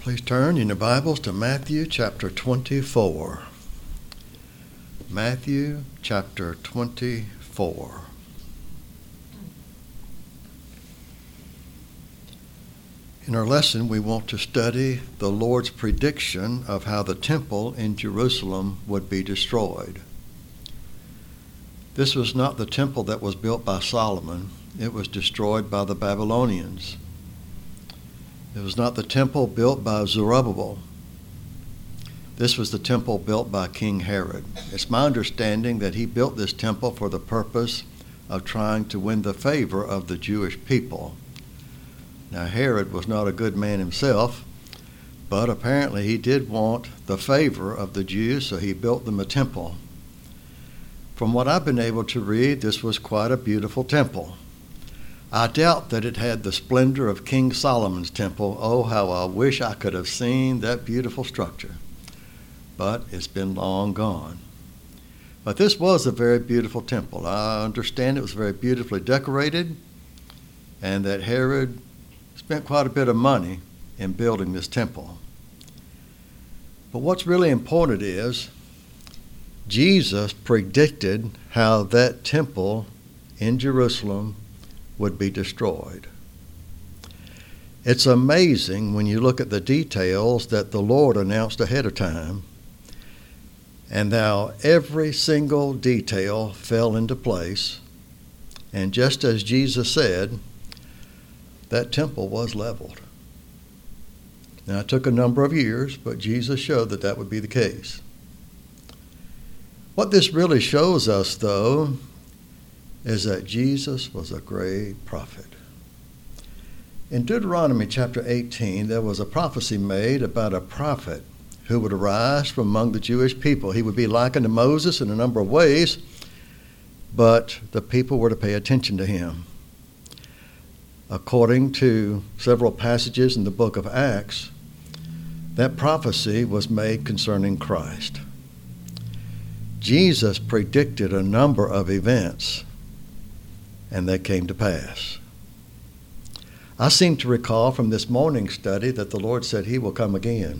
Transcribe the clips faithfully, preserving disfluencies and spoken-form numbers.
Please turn in your Bibles to Matthew chapter twenty-four. Matthew chapter twenty-four. In our lesson, we want to study the Lord's prediction of how the temple in Jerusalem would be destroyed. This was not the temple that was built by Solomon. It was destroyed by the Babylonians. It was not the temple built by Zerubbabel. This was the temple built by King Herod. It's my understanding that he built this temple for the purpose of trying to win the favor of the Jewish people. Now, Herod was not a good man himself, but apparently he did want the favor of the Jews, so he built them a temple. From what I've been able to read, this was quite a beautiful temple. I doubt that it had the splendor of King Solomon's temple. Oh, how I wish I could have seen that beautiful structure. But it's been long gone. But this was a very beautiful temple. I understand it was very beautifully decorated, and that Herod spent quite a bit of money in building this temple. But what's really important is Jesus predicted how that temple in Jerusalem would be destroyed. It's amazing when you look at the details that the Lord announced ahead of time, and how every single detail fell into place. And just as Jesus said, that temple was leveled. Now, it took a number of years, but Jesus showed that that would be the case. What this really shows us, though, is that Jesus was a great prophet. In Deuteronomy chapter eighteen, there was a prophecy made about a prophet who would arise from among the Jewish people. He would be likened to Moses in a number of ways, but the people were to pay attention to him. According to several passages in the book of Acts, that prophecy was made concerning Christ. Jesus predicted a number of events, and they came to pass. I seem to recall from this morning's study that the Lord said he will come again.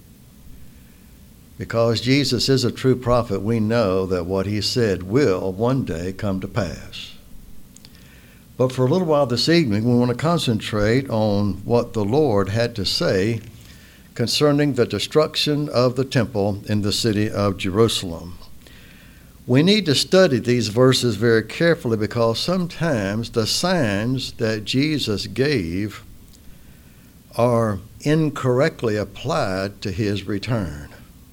Because Jesus is a true prophet, we know that what he said will one day come to pass. But for a little while this evening, we want to concentrate on what the Lord had to say concerning the destruction of the temple in the city of Jerusalem. We need to study these verses very carefully because sometimes the signs that Jesus gave are incorrectly applied to his return.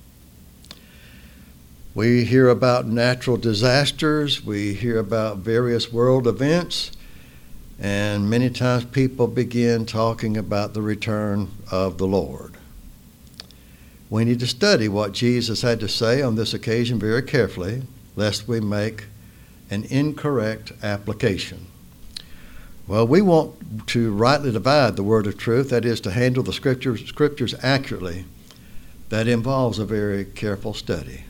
We hear about natural disasters, we hear about various world events, and many times people begin talking about the return of the Lord. We need to study what Jesus had to say on this occasion very carefully, lest we make an incorrect application. Well, we want to rightly divide the word of truth, that is to handle the scriptures, scriptures accurately. That involves a very careful study.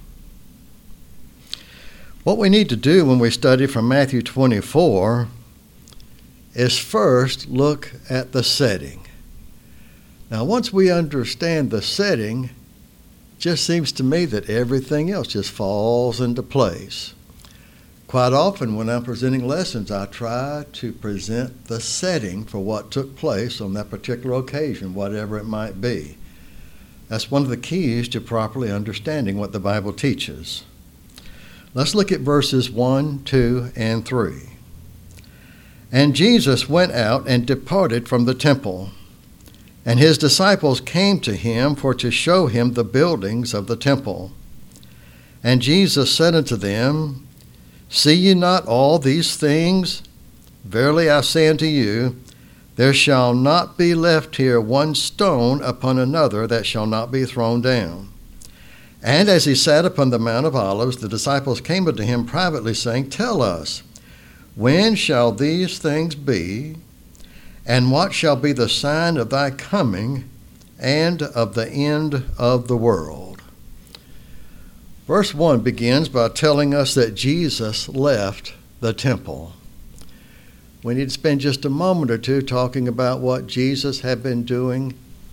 What we need to do when we study from Matthew twenty-four is first look at the setting. Now, once we understand the setting, just seems to me that everything else just falls into place. Quite often when I'm presenting lessons, I try to present the setting for what took place on that particular occasion, whatever it might be. That's one of the keys to properly understanding what the Bible teaches. Let's look at verses one, two, and three. And Jesus went out and departed from the temple, and his disciples came to him for to show him the buildings of the temple. And Jesus said unto them, See ye not all these things? Verily I say unto you, there shall not be left here one stone upon another that shall not be thrown down. And as he sat upon the Mount of Olives, the disciples came unto him privately, saying, Tell us, when shall these things be? And what shall be the sign of thy coming and of the end of the world? Verse one begins by telling us that Jesus left the temple. We need to spend just a moment or two talking about what Jesus had been doing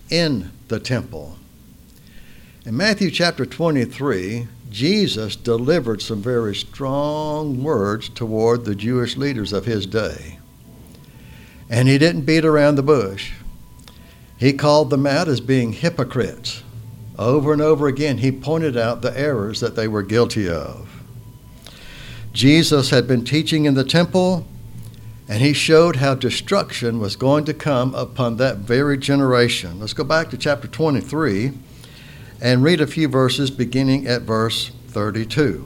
in the temple. In Matthew chapter twenty-three, Jesus delivered some very strong words toward the Jewish leaders of his day. And he didn't beat around the bush. He called them out as being hypocrites. Over and over again, he pointed out the errors that they were guilty of. Jesus had been teaching in the temple, and he showed how destruction was going to come upon that very generation. Let's go back to chapter twenty-three and read a few verses beginning at verse thirty-two.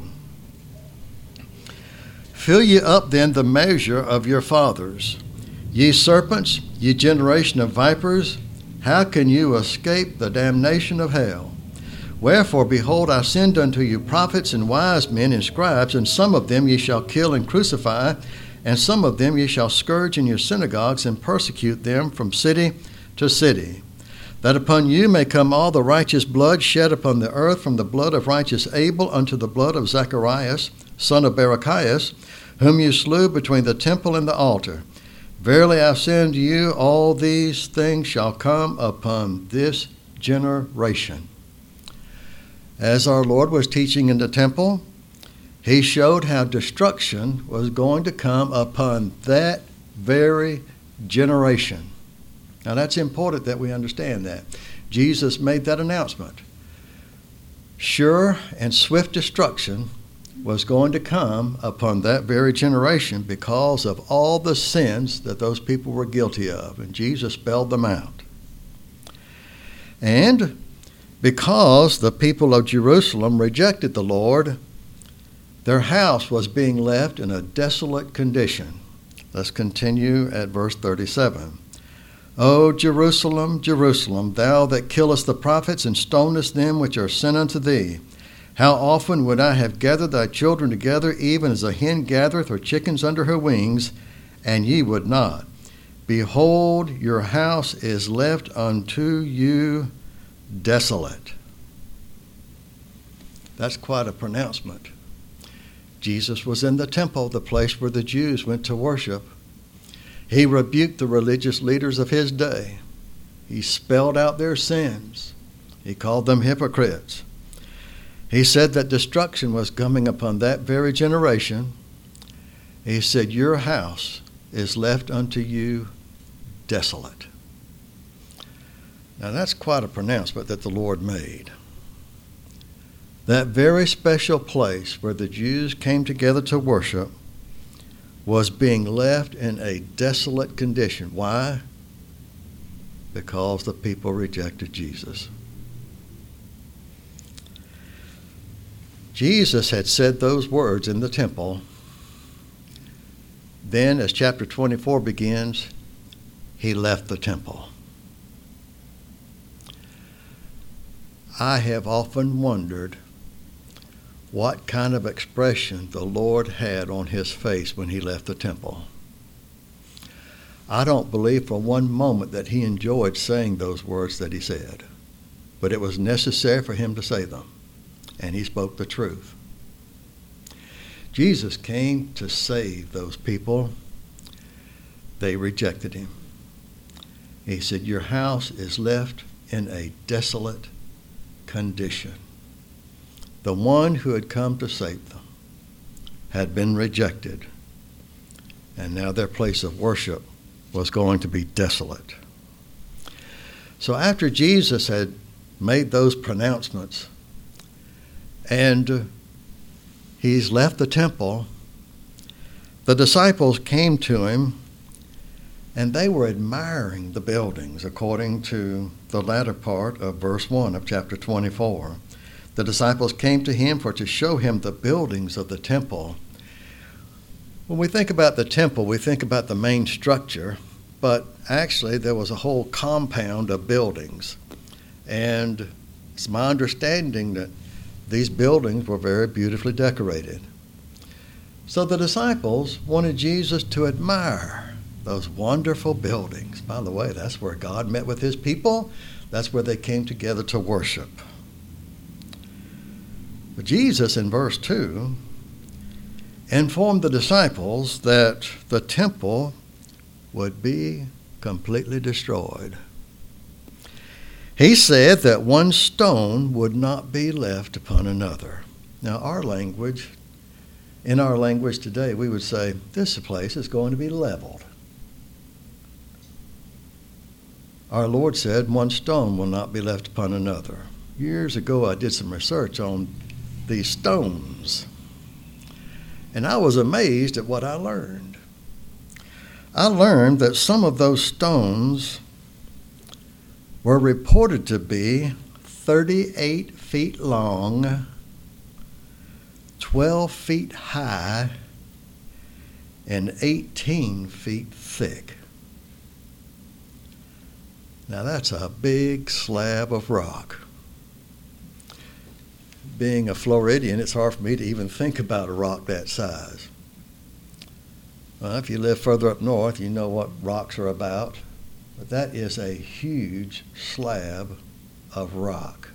Fill ye up then the measure of your fathers. Ye serpents, ye generation of vipers, how can you escape the damnation of hell? Wherefore, behold, I send unto you prophets and wise men and scribes, and some of them ye shall kill and crucify, and some of them ye shall scourge in your synagogues and persecute them from city to city, that upon you may come all the righteous blood shed upon the earth, from the blood of righteous Abel unto the blood of Zacharias, son of Barachias, whom you slew between the temple and the altar. Verily I say unto you, all these things shall come upon this generation. As our Lord was teaching in the temple, he showed how destruction was going to come upon that very generation. Now that's important that we understand that. Jesus made that announcement. Sure and swift destruction was going to come upon that very generation because of all the sins that those people were guilty of, and Jesus spelled them out. And because the people of Jerusalem rejected the Lord, their house was being left in a desolate condition. Let's continue at verse thirty-seven. O Jerusalem, Jerusalem, thou that killest the prophets and stonest them which are sent unto thee, how often would I have gathered thy children together, even as a hen gathereth her chickens under her wings, and ye would not. Behold, your house is left unto you desolate. That's quite a pronouncement. Jesus was in the temple, the place where the Jews went to worship. He rebuked the religious leaders of his day. He spelled out their sins. He called them hypocrites. He said that destruction was coming upon that very generation. He said, your house is left unto you desolate. Now that's quite a pronouncement that the Lord made. That very special place where the Jews came together to worship was being left in a desolate condition. Why? Because the people rejected Jesus. Jesus had said those words in the temple. Then, as chapter twenty-four begins, he left the temple. I have often wondered what kind of expression the Lord had on his face when he left the temple. I don't believe for one moment that he enjoyed saying those words that he said, but it was necessary for him to say them, and he spoke the truth. Jesus came to save those people. They rejected him. He said, your house is left in a desolate condition. The one who had come to save them had been rejected, and now their place of worship was going to be desolate. So after Jesus had made those pronouncements and he's left the temple, the disciples came to him and they were admiring the buildings, according to the latter part of verse one of chapter twenty-four. The disciples came to him for to show him the buildings of the temple. When we think about the temple, we think about the main structure, but actually there was a whole compound of buildings. And it's my understanding that these buildings were very beautifully decorated. So the disciples wanted Jesus to admire those wonderful buildings. By the way, that's where God met with his people. That's where they came together to worship. But Jesus, in verse two, informed the disciples that the temple would be completely destroyed. He said that one stone would not be left upon another. Now, our language, in our language today, we would say, this place is going to be leveled. Our Lord said, one stone will not be left upon another. Years ago, I did some research on these stones, and I was amazed at what I learned. I learned that some of those stones were reported to be thirty-eight feet long, twelve feet high, and eighteen feet thick. Now that's a big slab of rock. Being a Floridian, it's hard for me to even think about a rock that size. Well, if you live further up north, you know what rocks are about. But that is a huge slab of rock.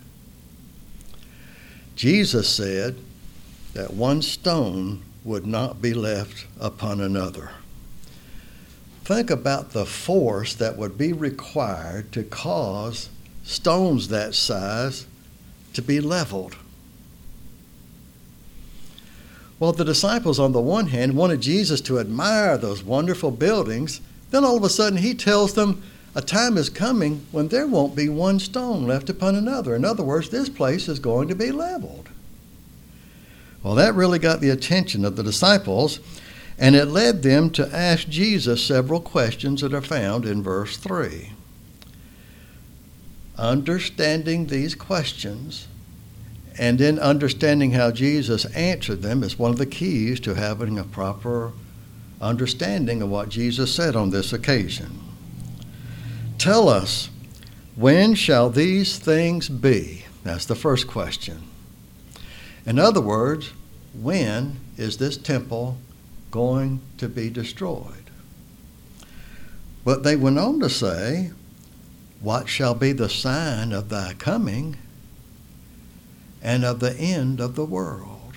Jesus said that one stone would not be left upon another. Think about the force that would be required to cause stones that size to be leveled. Well, the disciples, on the one hand, wanted Jesus to admire those wonderful buildings. Then all of a sudden he tells them a time is coming when there won't be one stone left upon another. In other words, this place is going to be leveled. Well, that really got the attention of the disciples, and it led them to ask Jesus several questions that are found in verse three. Understanding these questions and then understanding how Jesus answered them is one of the keys to having a proper understanding of what Jesus said on this occasion. Tell us, when shall these things be? That's the first question. In other words, when is this temple going to be destroyed? But they went on to say, what shall be the sign of thy coming and of the end of the world?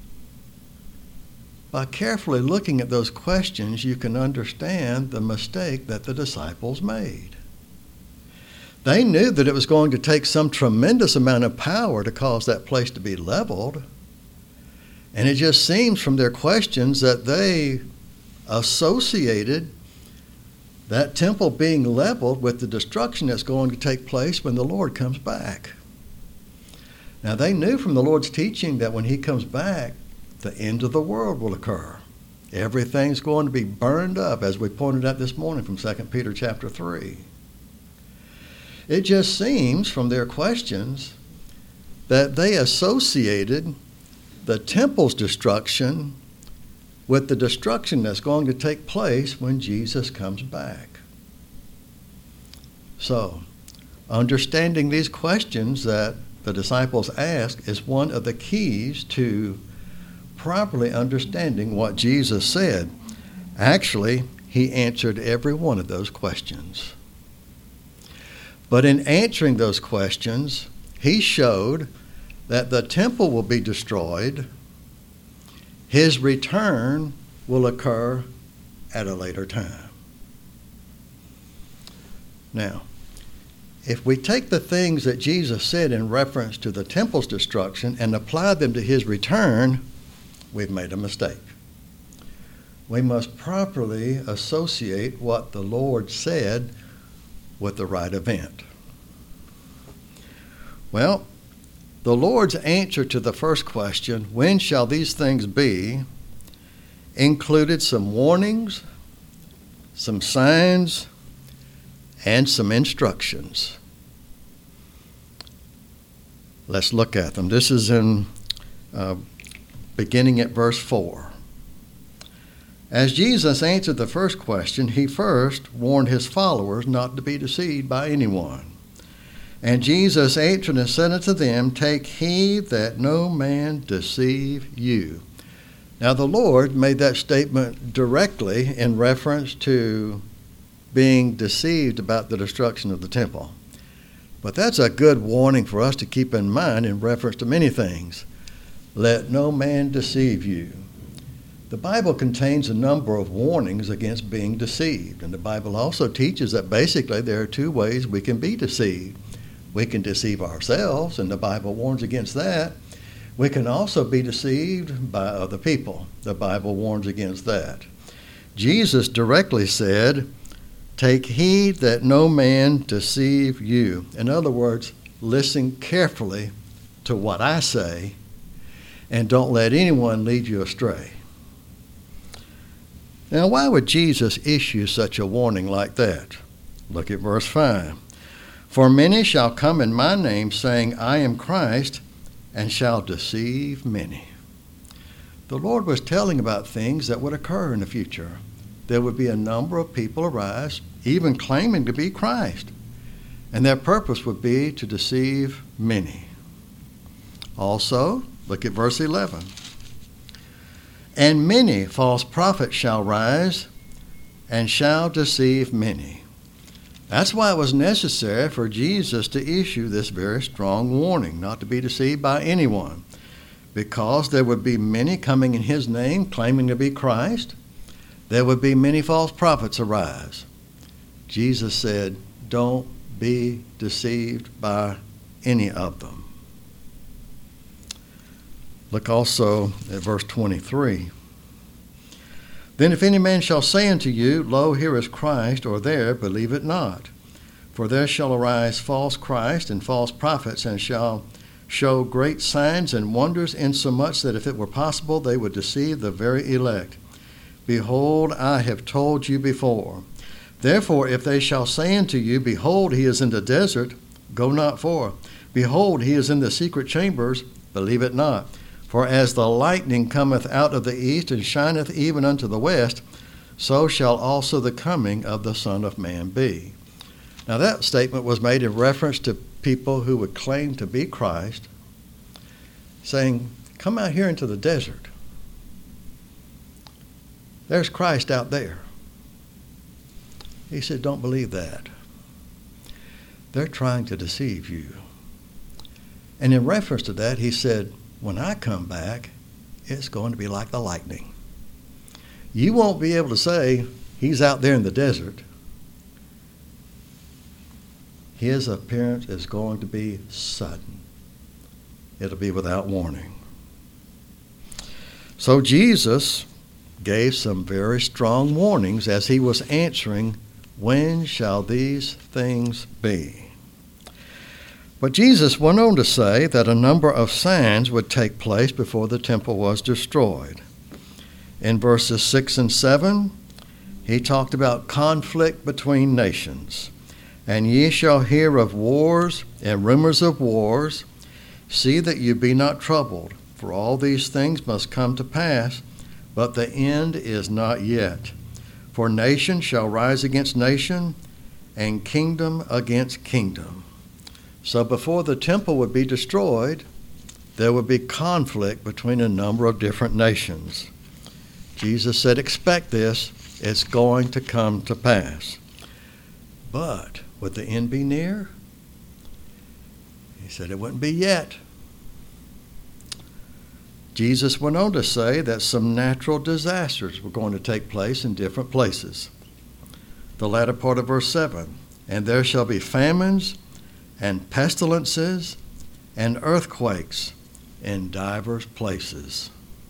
By carefully looking at those questions, you can understand the mistake that the disciples made. They knew that it was going to take some tremendous amount of power to cause that place to be leveled. And it just seems from their questions that they associated that temple being leveled with the destruction that's going to take place when the Lord comes back. Now, they knew from the Lord's teaching that when he comes back, the end of the world will occur. Everything's going to be burned up, as we pointed out this morning from Second Peter chapter three. It just seems from their questions that they associated the temple's destruction with the destruction that's going to take place when Jesus comes back. So, understanding these questions that the disciples ask is one of the keys to properly understanding what Jesus said. Actually, he answered every one of those questions. But in answering those questions, he showed that the temple will be destroyed. His return will occur at a later time. Now, if we take the things that Jesus said in reference to the temple's destruction and apply them to his return, we've made a mistake. We must properly associate what the Lord said with the right event. Well, the Lord's answer to the first question, when shall these things be, included some warnings, some signs, and some instructions. Let's look at them. This is in uh, beginning at verse four. As Jesus answered the first question, he first warned his followers not to be deceived by anyone. And Jesus answered and said unto them, take heed that no man deceive you. Now the Lord made that statement directly in reference to being deceived about the destruction of the temple. But that's a good warning for us to keep in mind in reference to many things. Let no man deceive you. The Bible contains a number of warnings against being deceived. And the Bible also teaches that basically there are two ways we can be deceived. We can deceive ourselves, and the Bible warns against that. We can also be deceived by other people. The Bible warns against that. Jesus directly said, "Take heed that no man deceive you." In other words, listen carefully to what I say, and don't let anyone lead you astray. Now, why would Jesus issue such a warning like that? Look at verse five. "For many shall come in my name, saying, I am Christ, and shall deceive many." The Lord was telling about things that would occur in the future. There would be a number of people arise, even claiming to be Christ, and their purpose would be to deceive many. Also, look at verse eleven. "And many false prophets shall rise, and shall deceive many." That's why it was necessary for Jesus to issue this very strong warning, not to be deceived by anyone, because there would be many coming in his name, claiming to be Christ. There would be many false prophets arise. Jesus said, don't be deceived by any of them. Look also at verse twenty-three. "Then if any man shall say unto you, Lo, here is Christ, or there, believe it not. For there shall arise false Christ and false prophets, and shall show great signs and wonders, insomuch that if it were possible, they would deceive the very elect. Behold, I have told you before. Therefore, if they shall say unto you, Behold, he is in the desert, go not forth. Behold, he is in the secret chambers, believe it not. For as the lightning cometh out of the east and shineth even unto the west, so shall also the coming of the Son of Man be." Now that statement was made in reference to people who would claim to be Christ, saying, come out here into the desert. There's Christ out there. He said, don't believe that. They're trying to deceive you. And in reference to that, he said, when I come back, it's going to be like the lightning. You won't be able to say, he's out there in the desert. His appearance is going to be sudden. It'll be without warning. So Jesus gave some very strong warnings as he was answering, when shall these things be? But Jesus went on to say that a number of signs would take place before the temple was destroyed. In verses six and seven, he talked about conflict between nations. "And ye shall hear of wars and rumors of wars. See that you be not troubled, for all these things must come to pass, but the end is not yet. For nation shall rise against nation, and kingdom against kingdom." So before the temple would be destroyed, there would be conflict between a number of different nations. Jesus said, expect this. It's going to come to pass. But would the end be near? He said it wouldn't be yet. Jesus went on to say that some natural disasters were going to take place in different places. The latter part of verse seven, "And there shall be famines and pestilences and earthquakes in divers places."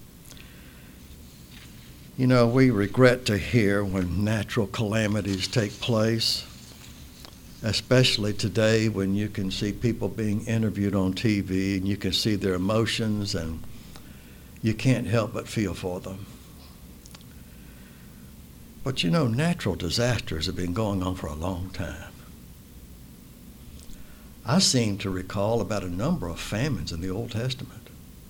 You know, we regret to hear when natural calamities take place, especially today when you can see people being interviewed on T V and you can see their emotions and you can't help but feel for them. But you know, natural disasters have been going on for a long time. I seem to recall about a number of famines in the Old Testament.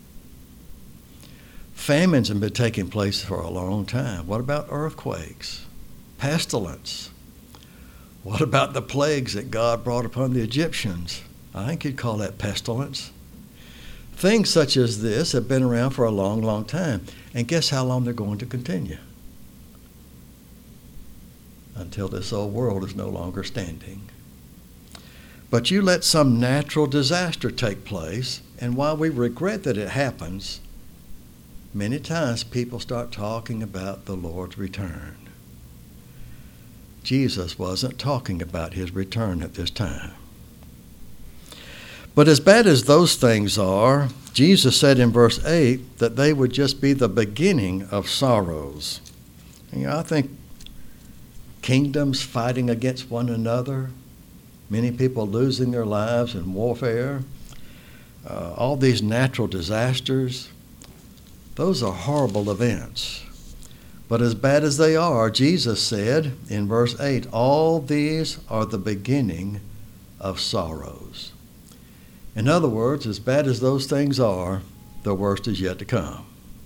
Famines have been taking place for a long time. What about earthquakes? Pestilence? What about the plagues that God brought upon the Egyptians? I think you'd call that pestilence. Things such as this have been around for a long, long time. And guess how long they're going to continue? Until this old world is no longer standing. But you let some natural disaster take place, and while we regret that it happens, many times people start talking about the Lord's return. Jesus wasn't talking about his return at this time. But as bad as those things are, Jesus said in verse eight that they would just be the beginning of sorrows. You know, I think kingdoms fighting against one another, many people losing their lives in warfare, uh, all these natural disasters, those are horrible events. But as bad as they are, Jesus said in verse eight, all these are the beginning of sorrows. In other words, as bad as those things are, the worst is yet to come.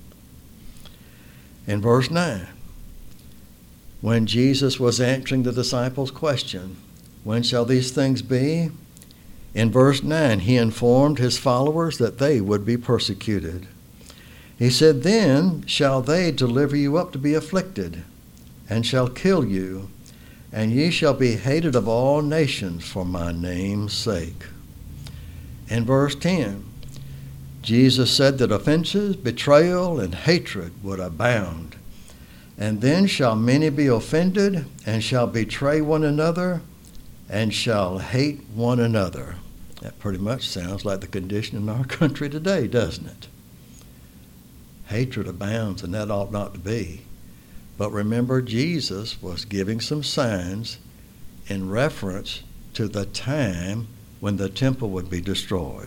In verse nine, when Jesus was answering the disciples' question, when shall these things be? In verse nine, he informed his followers that they would be persecuted. He said, then shall they deliver you up to be afflicted, and shall kill you, and ye shall be hated of all nations for my name's sake. In verse ten, Jesus said that offenses, betrayal, and hatred would abound. And then shall many be offended, and shall betray one another, and shall hate one another. That pretty much sounds like the condition in our country today, doesn't it? Hatred abounds, and that ought not to be. But remember, Jesus was giving some signs in reference to the time when the temple would be destroyed.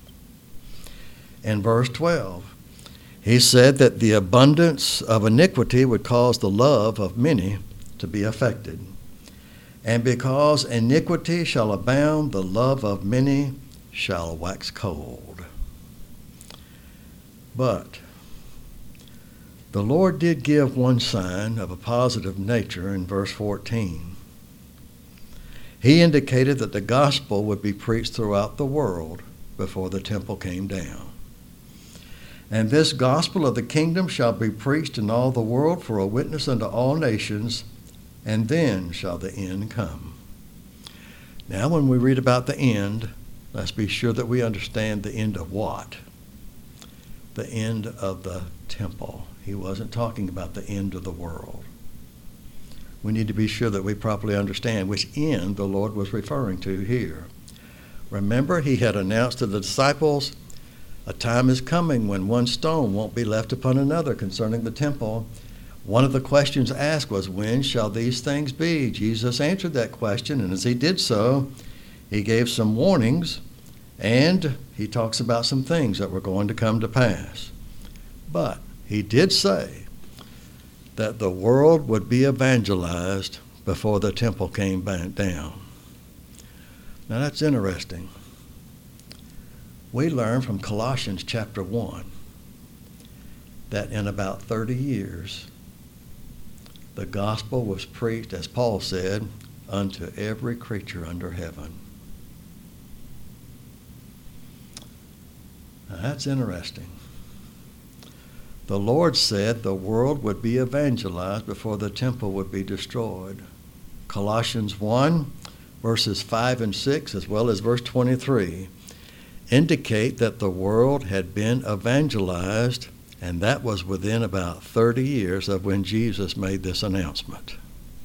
In verse twelve, he said that the abundance of iniquity would cause the love of many to be affected. And because iniquity shall abound, the love of many shall wax cold. But the Lord did give one sign of a positive nature in verse fourteen. He indicated that the gospel would be preached throughout the world before the temple came down. And this gospel of the kingdom shall be preached in all the world for a witness unto all nations, and then shall the end come. Now, when we read about the end, let's be sure that we understand the end of what? The end of the temple. He wasn't talking about the end of the world. We need to be sure that we properly understand which end the Lord was referring to here. Remember, he had announced to the disciples, a time is coming when one stone won't be left upon another concerning the temple. One of the questions asked was, when shall these things be? Jesus answered that question, and as he did so, he gave some warnings, and he talks about some things that were going to come to pass. But he did say that the world would be evangelized before the temple came back down. Now that's interesting. We learn from Colossians chapter one that in about thirty years, the gospel was preached, as Paul said, unto every creature under heaven. Now that's interesting. The Lord said the world would be evangelized before the temple would be destroyed. Colossians one, verses five and six, as well as verse twenty-three, indicate that the world had been evangelized, and that was within about thirty years of when Jesus made this announcement.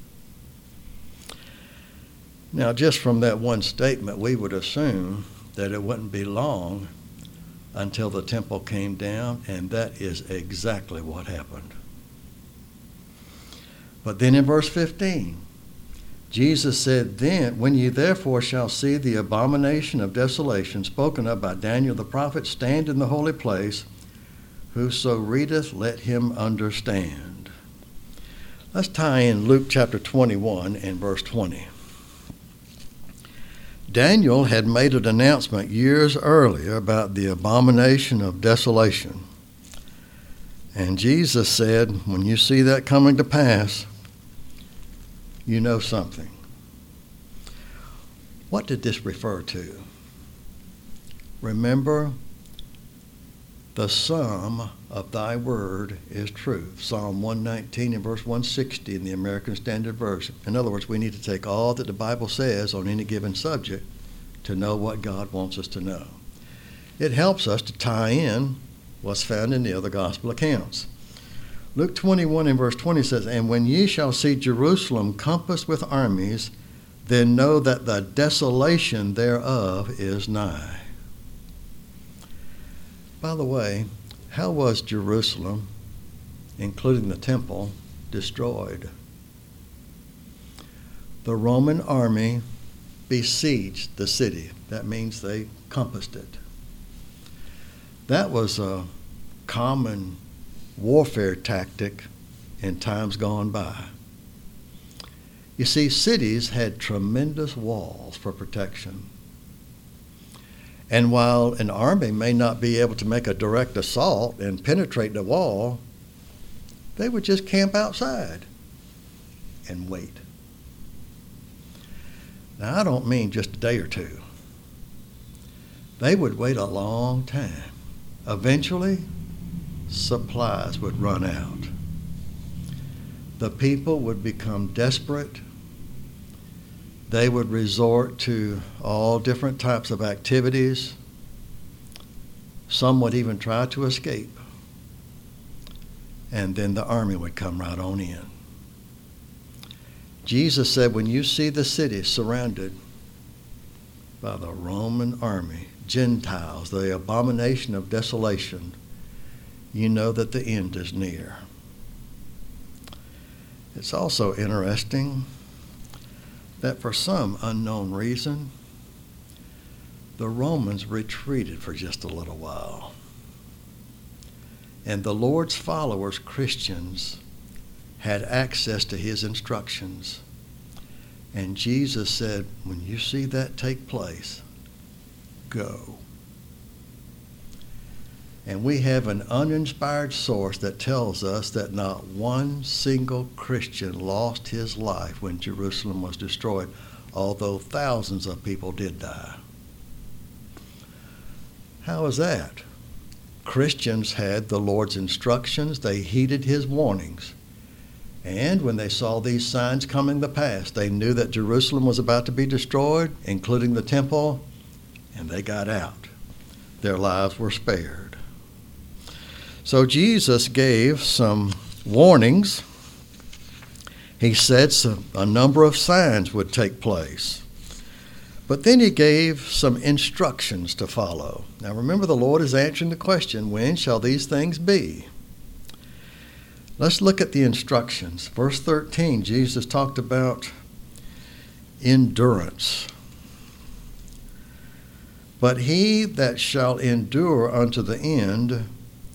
Now, just from that one statement, we would assume that it wouldn't be long until the temple came down, and that is exactly what happened. But then in verse fifteen, Jesus said, then, when ye therefore shall see the abomination of desolation spoken of by Daniel the prophet stand in the holy place, whoso readeth, let him understand. Let's tie in Luke chapter twenty-one and verse twenty. Daniel had made an announcement years earlier about the abomination of desolation. And Jesus said, when you see that coming to pass, you know something. What did this refer to? Remember, the sum of thy word is truth. Psalm one nineteen and verse one sixty in the American Standard Version. In other words, we need to take all that the Bible says on any given subject to know what God wants us to know. It helps us to tie in what's found in the other gospel accounts. Luke twenty-one and verse twenty says, and when ye shall see Jerusalem compassed with armies, then know that the desolation thereof is nigh. By the way, how was Jerusalem, including the temple, destroyed? The Roman army besieged the city. That means they compassed it. That was a common warfare tactic in times gone by. You see, cities had tremendous walls for protection. And while an army may not be able to make a direct assault and penetrate the wall, they would just camp outside and wait. Now, I don't mean just a day or two. They would wait a long time. Eventually, supplies would run out. The people would become desperate. They would resort to all different types of activities. Some would even try to escape. And then the army would come right on in. Jesus said, when you see the city surrounded by the Roman army, Gentiles, the abomination of desolation, you know that the end is near. It's also interesting that for some unknown reason, the Romans retreated for just a little while. And the Lord's followers, Christians, had access to his instructions. And Jesus said, when you see that take place, go. And we have an uninspired source that tells us that not one single Christian lost his life when Jerusalem was destroyed, although thousands of people did die. How is that? Christians had the Lord's instructions. They heeded his warnings. And when they saw these signs coming to pass, they knew that Jerusalem was about to be destroyed, including the temple, and they got out. Their lives were spared. So Jesus gave some warnings. He said some, a number of signs would take place. But then he gave some instructions to follow. Now remember, the Lord is answering the question, when shall these things be? Let's look at the instructions. Verse thirteen, Jesus talked about endurance. But he that shall endure unto the end,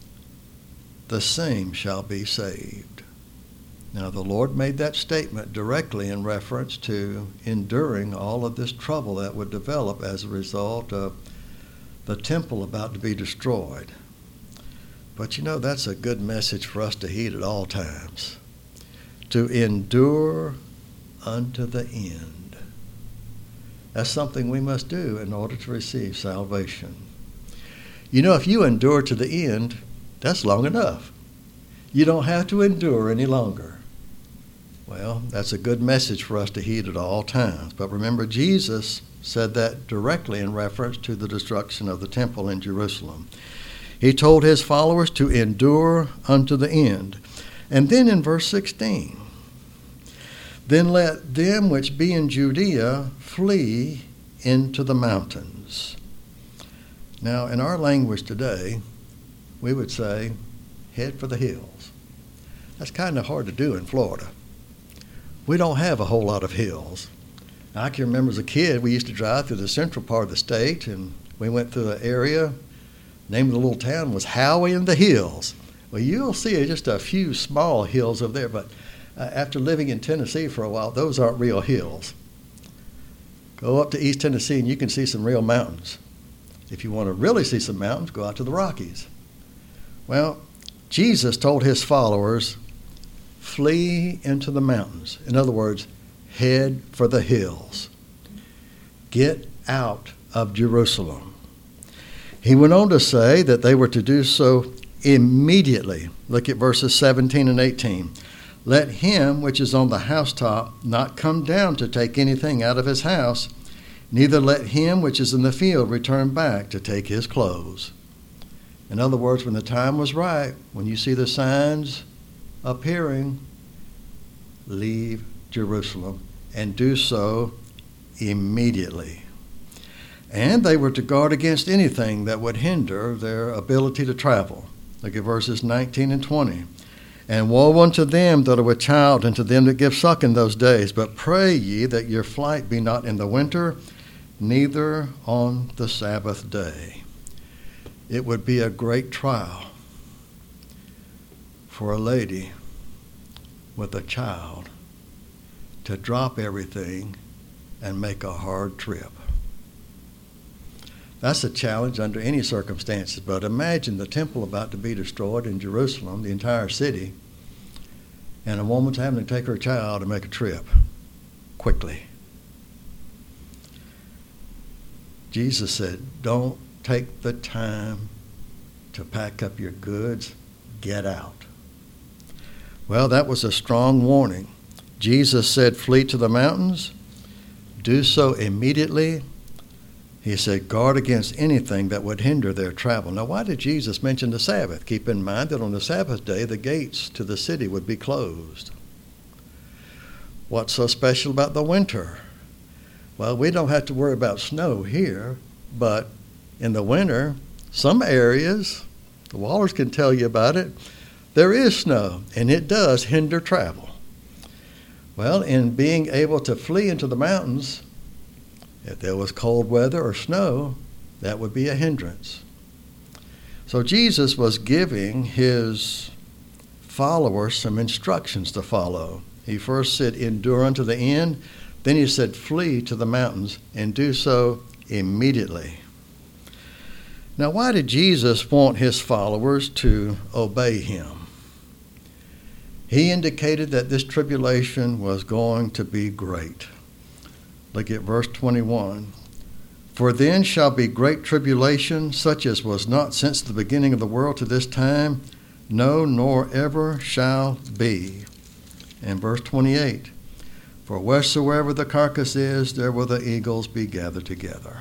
the same shall be saved. Now, the Lord made that statement directly in reference to enduring all of this trouble that would develop as a result of the temple about to be destroyed. But you know, that's a good message for us to heed at all times. To endure unto the end. That's something we must do in order to receive salvation. You know, if you endure to the end, that's long enough. You don't have to endure any longer. Well, that's a good message for us to heed at all times. But remember, Jesus said that directly in reference to the destruction of the temple in Jerusalem. He told his followers to endure unto the end. And then in verse sixteen, then let them which be in Judea flee into the mountains. Now, in our language today, we would say, head for the hills. That's kind of hard to do in Florida. We don't have a whole lot of hills. I can remember as a kid, we used to drive through the central part of the state, and we went through an area. The name of the little town was Howey in the Hills. Well, you'll see just a few small hills over there, but uh, after living in Tennessee for a while, those aren't real hills. Go up to East Tennessee and you can see some real mountains. If you want to really see some mountains, go out to the Rockies. Well, Jesus told his followers, flee into the mountains. In other words, head for the hills. Get out of Jerusalem. He went on to say that they were to do so immediately. Look at verses seventeen and eighteen. Let him which is on the housetop not come down to take anything out of his house, neither let him which is in the field return back to take his clothes. In other words, when the time was right, when you see the signs appearing, leave Jerusalem and do so immediately. And they were to guard against anything that would hinder their ability to travel. Look at verses nineteen and twenty. And woe unto them that are with child, and to them that give suck in those days. But pray ye that your flight be not in the winter, neither on the Sabbath day. It would be a great trial for a lady with a child to drop everything and make a hard trip. That's a challenge under any circumstances, but imagine the temple about to be destroyed in Jerusalem, the entire city, and a woman's having to take her child and make a trip quickly. Jesus said, don't take the time to pack up your goods, get out. Well, that was a strong warning. Jesus said, flee to the mountains, do so immediately. He said, guard against anything that would hinder their travel. Now, why did Jesus mention the Sabbath? Keep in mind that on the Sabbath day, the gates to the city would be closed. What's so special about the winter? Well, we don't have to worry about snow here, but in the winter, some areas, the Wallers can tell you about it, there is snow, and it does hinder travel. Well, in being able to flee into the mountains, if there was cold weather or snow, that would be a hindrance. So Jesus was giving his followers some instructions to follow. He first said, endure unto the end. Then he said, flee to the mountains and do so immediately. Now, why did Jesus want his followers to obey him? He indicated that this tribulation was going to be great. Look at verse twenty-one. For then shall be great tribulation, such as was not since the beginning of the world to this time, no, nor ever shall be. And verse twenty-eight. For wheresoever the carcass is, there will the eagles be gathered together.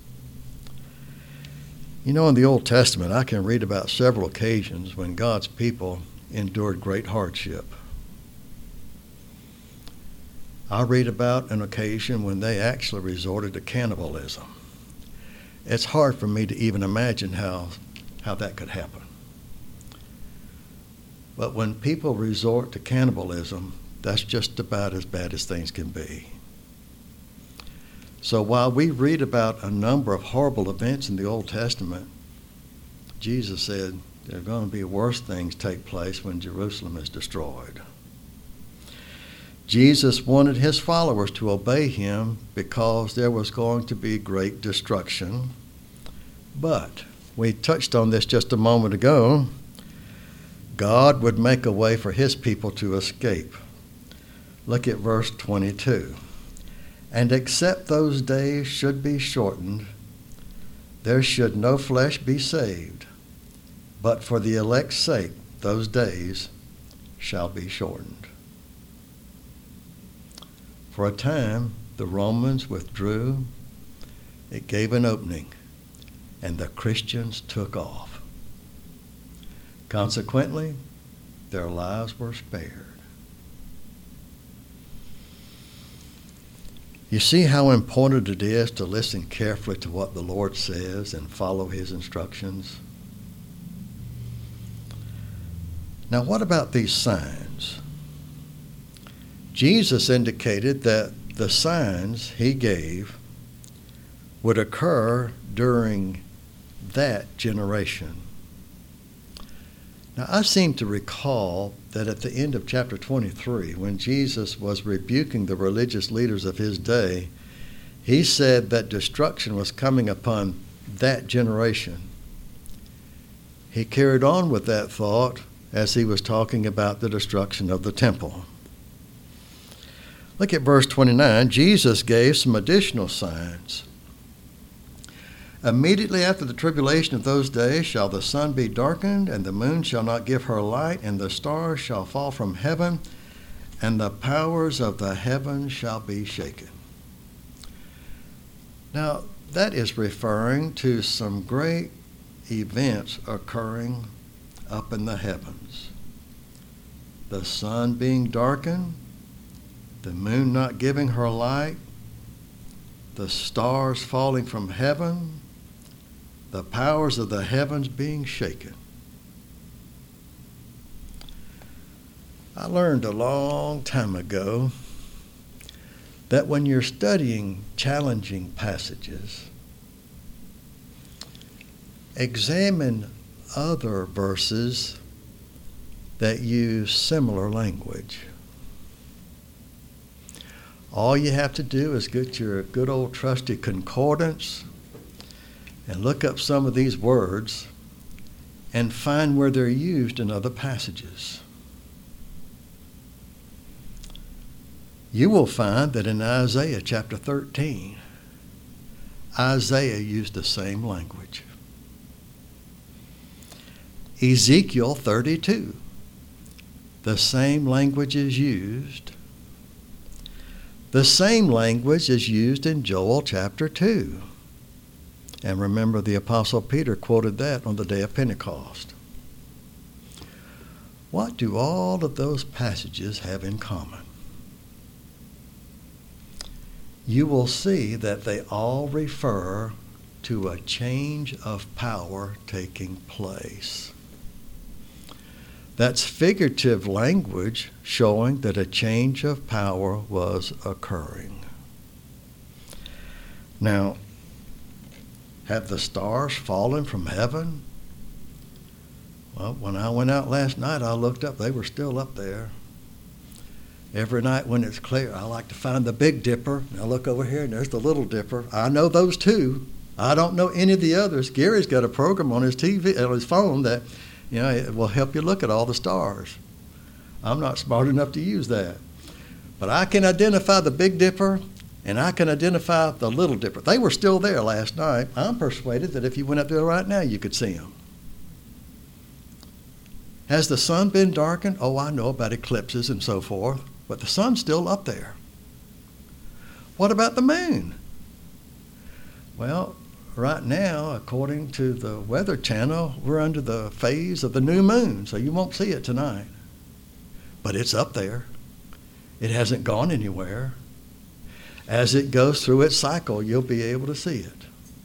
You know, in the Old Testament, I can read about several occasions when God's people endured great hardship. I read about an occasion when they actually resorted to cannibalism. It's hard for me to even imagine how, how that could happen. But when people resort to cannibalism, that's just about as bad as things can be. So while we read about a number of horrible events in the Old Testament, Jesus said there are going to be worse things take place when Jerusalem is destroyed. Jesus wanted his followers to obey him because there was going to be great destruction. But we touched on this just a moment ago. God would make a way for his people to escape. Look at verse twenty-two. And except those days should be shortened, there should no flesh be saved. But for the elect's sake, those days shall be shortened. For a time, the Romans withdrew. It gave an opening, and the Christians took off. Consequently, their lives were spared. You see how important it is to listen carefully to what the Lord says and follow his instructions? Now, what about these signs? Jesus indicated that the signs he gave would occur during that generation. Now, I seem to recall that at the end of chapter twenty-three, when Jesus was rebuking the religious leaders of his day, he said that destruction was coming upon that generation. He carried on with that thought as he was talking about the destruction of the temple. Look at verse twenty-nine. Jesus gave some additional signs. Immediately after the tribulation of those days shall the sun be darkened, and the moon shall not give her light, and the stars shall fall from heaven, and the powers of the heavens shall be shaken. Now, that is referring to some great events occurring up in the heavens. The sun being darkened, the moon not giving her light, the stars falling from heaven, the powers of the heavens being shaken. I learned a long time ago that when you're studying challenging passages, examine other verses that use similar language. All you have to do is get your good old trusty concordance and look up some of these words and find where they're used in other passages. You will find that in Isaiah chapter thirteen, Isaiah used the same language. Ezekiel thirty-two, the same language is used. The same language is used in Joel chapter two. And remember, the Apostle Peter quoted that on the day of Pentecost. What do all of those passages have in common? You will see that they all refer to a change of power taking place. That's figurative language showing that a change of power was occurring. Now, have the stars fallen from heaven? Well, when I went out last night, I looked up. They were still up there. Every night when it's clear, I like to find the Big Dipper. I look over here, and there's the Little Dipper. I know those two. I don't know any of the others. Gary's got a program on his T V, on his phone that, you know, it will help you look at all the stars. I'm not smart enough to use that. But I can identify the Big Dipper, and I can identify the Little Dipper. They were still there last night. I'm persuaded that if you went up there right now, you could see them. Has the sun been darkened? Oh, I know about eclipses and so forth, but the sun's still up there. What about the moon? Well, right now, according to the Weather Channel, we're under the phase of the new moon, so you won't see it tonight. But it's up there. It hasn't gone anywhere. As it goes through its cycle, you'll be able to see it.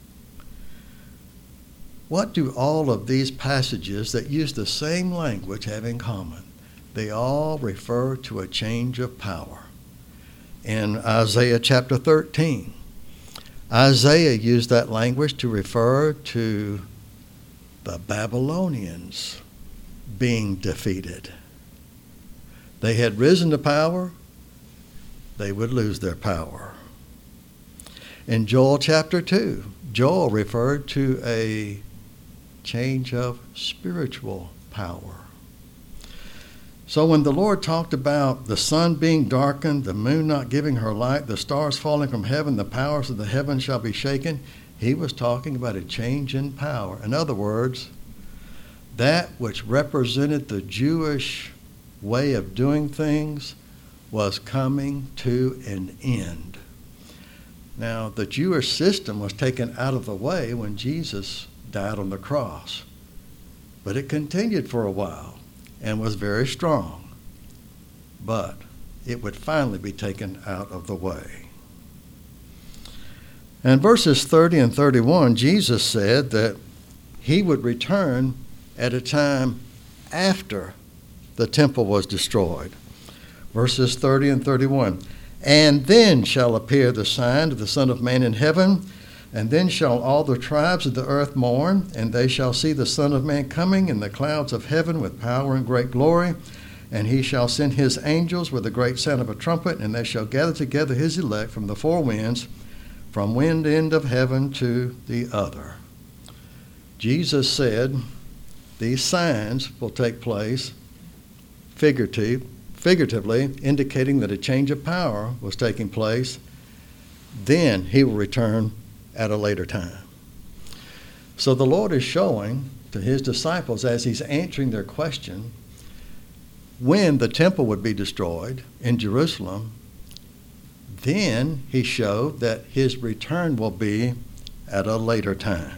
What do all of these passages that use the same language have in common? They all refer to a change of power. In Isaiah chapter thirteen, Isaiah used that language to refer to the Babylonians being defeated. They had risen to power. They would lose their power. In Joel chapter two, Joel referred to a change of spiritual power. So when the Lord talked about the sun being darkened, the moon not giving her light, the stars falling from heaven, the powers of the heavens shall be shaken, he was talking about a change in power. In other words, that which represented the Jewish way of doing things was coming to an end. Now, the Jewish system was taken out of the way when Jesus died on the cross, but it continued for a while and was very strong, but it would finally be taken out of the way. And verses thirty and thirty-one, Jesus said that he would return at a time after the temple was destroyed. Verses thirty and thirty-one, and then shall appear the sign of the Son of Man in heaven, and then shall all the tribes of the earth mourn, and they shall see the Son of Man coming in the clouds of heaven with power and great glory. And he shall send his angels with a great sound of a trumpet, and they shall gather together his elect from the four winds, from one end of heaven to the other. Jesus said these signs will take place figurative, figuratively, indicating that a change of power was taking place. Then he will return at a later time. So the Lord is showing to his disciples, as he's answering their question, when the temple would be destroyed in Jerusalem, then he showed that his return will be at a later time.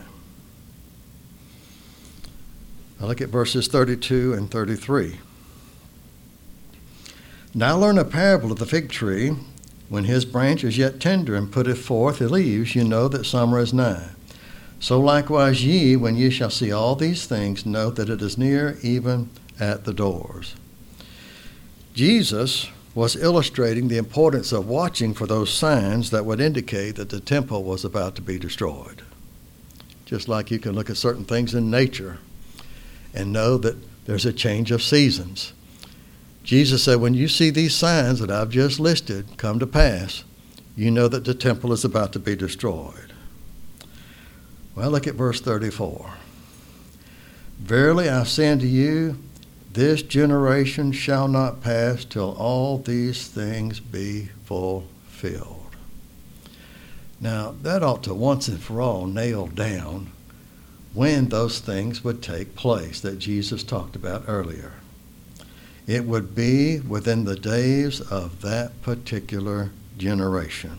Now look at verses thirty-two and thirty-three. Now learn a parable of the fig tree. When his branch is yet tender and putteth forth the leaves, you know that summer is nigh. So likewise ye, when ye shall see all these things, know that it is near, even at the doors. Jesus was illustrating the importance of watching for those signs that would indicate that the temple was about to be destroyed. Just like you can look at certain things in nature and know that there's a change of seasons. Jesus said, when you see these signs that I've just listed come to pass, you know that the temple is about to be destroyed. Well, look at verse thirty-four. Verily I say unto you, this generation shall not pass till all these things be fulfilled. Now, that ought to once and for all nail down when those things would take place that Jesus talked about earlier. It would be within the days of that particular generation.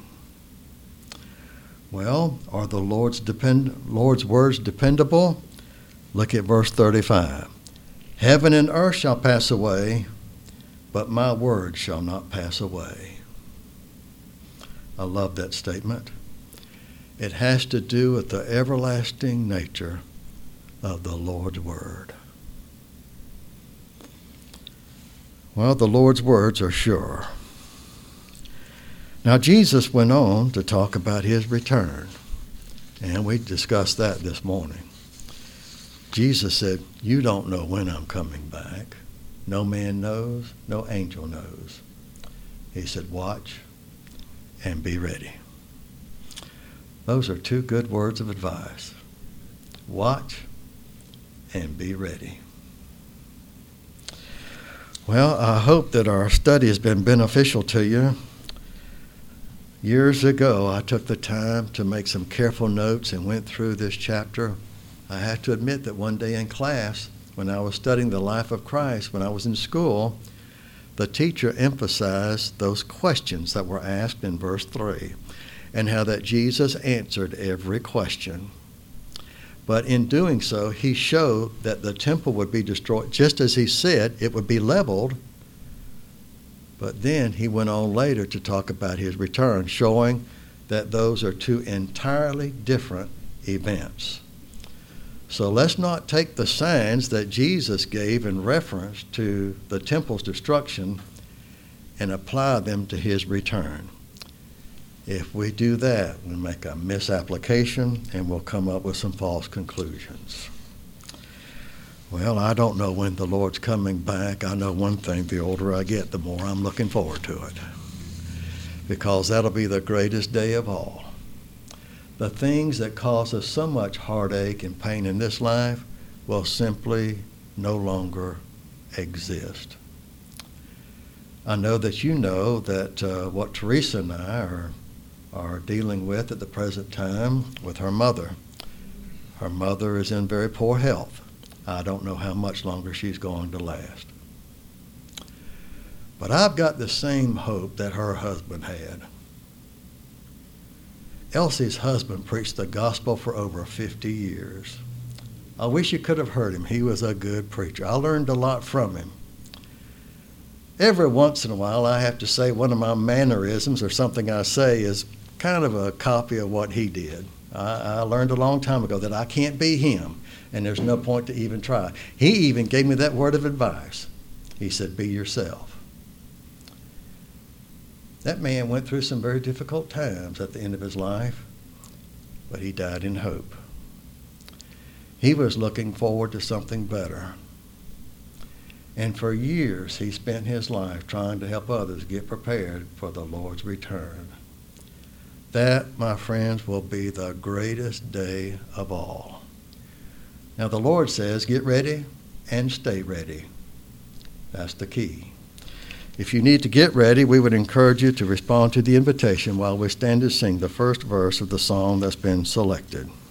Well, are the Lord's depend- Lord's words dependable? Look at verse thirty-five. Heaven and earth shall pass away, but my word shall not pass away. I love that statement. It has to do with the everlasting nature of the Lord's word. Well, the Lord's words are sure. Now, Jesus went on to talk about his return, and we discussed that this morning. Jesus said, you don't know when I'm coming back. No man knows, no angel knows. He said, watch and be ready. Those are two good words of advice. Watch and be ready. Well, I hope that our study has been beneficial to you. Years ago, I took the time to make some careful notes and went through this chapter. I have to admit that one day in class, when I was studying the life of Christ, when I was in school, the teacher emphasized those questions that were asked in verse three and how that Jesus answered every question. But in doing so, he showed that the temple would be destroyed. Just as he said, it would be leveled. But then he went on later to talk about his return, showing that those are two entirely different events. So let's not take the signs that Jesus gave in reference to the temple's destruction and apply them to his return. If we do that, we make a misapplication and we'll come up with some false conclusions. Well, I don't know when the Lord's coming back. I know one thing, the older I get, the more I'm looking forward to it. Because that'll be the greatest day of all. The things that cause us so much heartache and pain in this life will simply no longer exist. I know that you know that uh, what Teresa and I are, are dealing with at the present time with her mother. Her mother is in very poor health. I don't know how much longer she's going to last. But I've got the same hope that her husband had. Elsie's husband preached the gospel for over fifty years. I wish you could have heard him. He was a good preacher. I learned a lot from him. Every once in a while, I have to say one of my mannerisms or something I say is kind of a copy of what he did. I, I learned a long time ago that I can't be him, and there's no point to even try. He even gave me that word of advice. He said, be yourself. That man went through some very difficult times at the end of his life, but he died in hope. He was looking forward to something better. And for years, he spent his life trying to help others get prepared for the Lord's return. That, my friends, will be the greatest day of all. Now, the Lord says, get ready and stay ready. That's the key. If you need to get ready, we would encourage you to respond to the invitation while we stand to sing the first verse of the song that's been selected.